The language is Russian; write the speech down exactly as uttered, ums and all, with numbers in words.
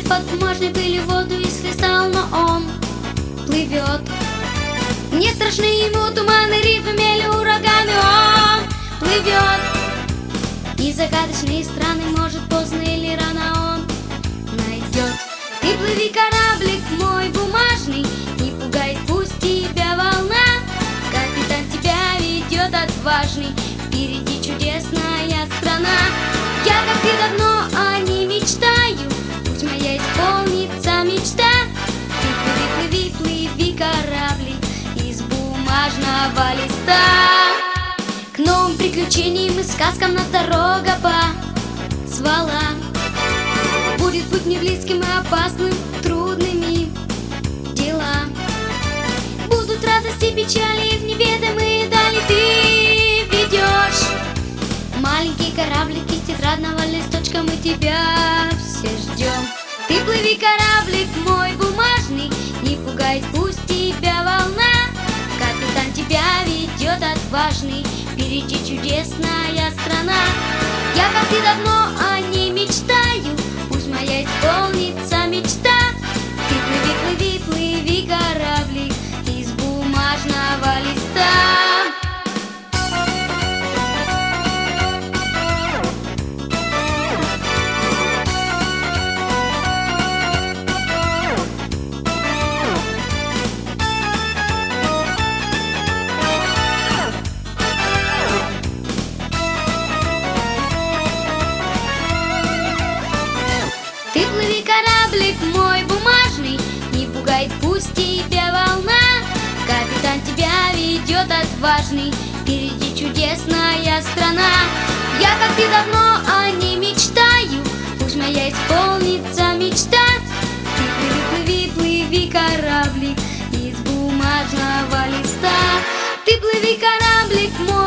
под бумажной пылью воду исхлестал, но он плывет. Не страшны ему туманы, рифы, мели, ураганы, он плывет. И загадочные страны, может, поздно или рано он найдет. Ты плыви, кораблик мой бумажный, не пугай, пусть тебя волна. Капитан тебя ведет отважный, впереди чудесная страна. Я, как ты, давно о ней мечтаю, пусть моя исполнится мечта. Ты плыви, плыви, плыви, кораблик из бумажного листа. К новым приключениям и сказкам нас дорога позвала. Будет путь не близким и опасным, трудными дела. Будут радости, печали, в неведомые дали ты ведешь. Маленький кораблик из тетрадного листочка, мы тебя все ждем. Ты плыви, кораблик мой бумажный, не пугай, пусть тебя волна. Капитан тебя ведет отважный, впереди чудесная страна. Я, как ты, давно о ней мечтаю, пусть моя исполнится мечта. Ты плыви, плыви, плыви, кораблик из бумажного листа. Ты плыви, кораблик мой бумажный, не пугай, пусть тебя волна. Капитан тебя ведет отважный, впереди чудесная страна. Я, как ты, давно о ней мечтаю, пусть моя исполнится мечта. Ты плыви, плыви, плыви, кораблик из бумажного листа. Ты плыви, кораблик мой